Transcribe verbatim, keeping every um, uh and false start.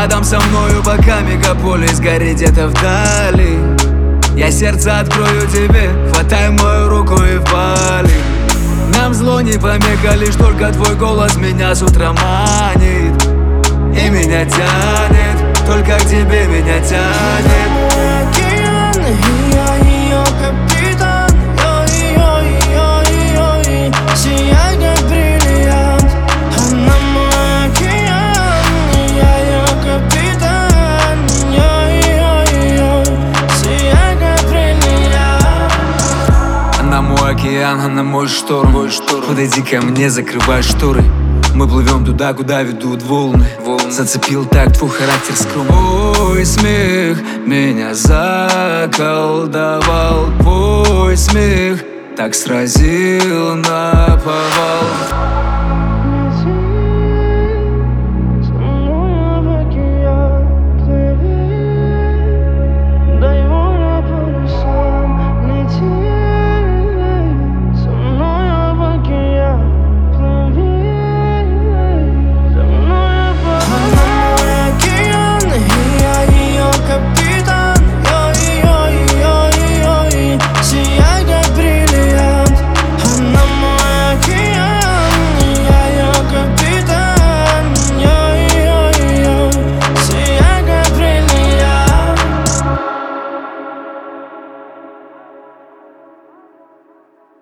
рядом со мною, пока мегаполис горит где-то вдали. Я сердце открою тебе, хватай мою руку и вали. Нам зло не помеха, лишь только твой голос меня с утра манит. И меня тянет, только к тебе меня тянет. Я ее капитан, ой-ой-ой-ой-ой. Сияй как бриллиант, она мой океан. Я ее капитан, ой-ой-ой-ой. Сияй как бриллиант. Она мой океан, она мой шторм, мой шторм. Подойди ко мне, закрывай шторы. Мы плывем туда, куда ведут волны. волны. Зацепил так твой характер скромный. Твой смех меня заколдовал. Твой смех так сразил наповал.